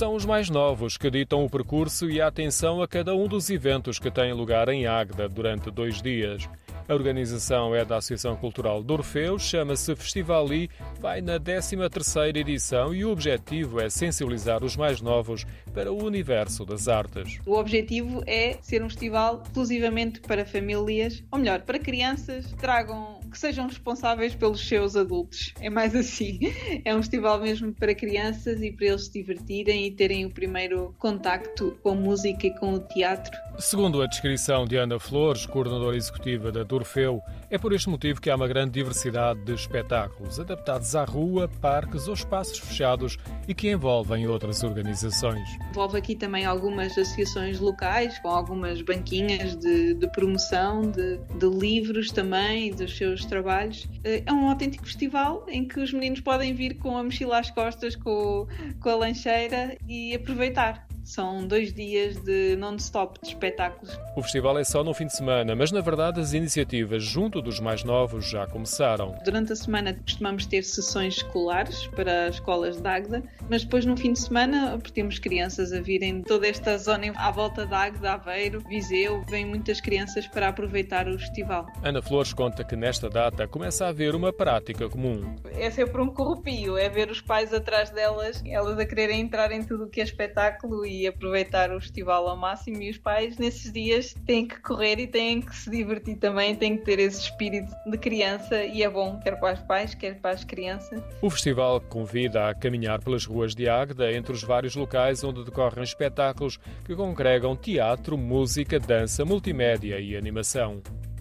São os mais novos que ditam o percurso e a atenção a cada um dos eventos que têm lugar em Águeda durante 2 dias. A organização é da Associação Cultural do Orfeu, chama-se Festivali, vai na 13ª edição e o objetivo é sensibilizar os mais novos para o universo das artes. O objetivo é ser um festival exclusivamente para famílias, ou melhor, para crianças que sejam responsáveis pelos seus adultos. É mais assim. É um festival mesmo para crianças e para eles se divertirem e terem o primeiro contacto com a música e com o teatro. Segundo a descrição de Ana Flores, coordenadora executiva da Orfeu, é por este motivo que há uma grande diversidade de espetáculos, adaptados à rua, parques ou espaços fechados e que envolvem outras organizações. Envolve aqui também algumas associações locais, com algumas banquinhas de promoção, de livros também, dos seus trabalhos. É um autêntico festival em que os meninos podem vir com a mochila às costas, com a lancheira e aproveitar. São 2 dias de non-stop de espetáculos. O festival é só no fim de semana, mas na verdade as iniciativas junto dos mais novos já começaram. Durante a semana costumamos ter sessões escolares para as escolas de Águeda, mas depois no fim de semana temos crianças a virem de toda esta zona à volta de Águeda, Aveiro, Viseu. Vêm muitas crianças para aproveitar o festival. Ana Flores conta que nesta data começa a haver uma prática comum. É sempre um corrupio, é ver os pais atrás delas, elas a quererem entrar em tudo o que é espetáculo e aproveitar o festival ao máximo, e os pais nesses dias têm que correr e têm que se divertir também, têm que ter esse espírito de criança e é bom, quer para os pais, quer para as crianças. O festival convida a caminhar pelas ruas de Águeda, entre os vários locais onde decorrem espetáculos que congregam teatro, música, dança, multimédia e animação.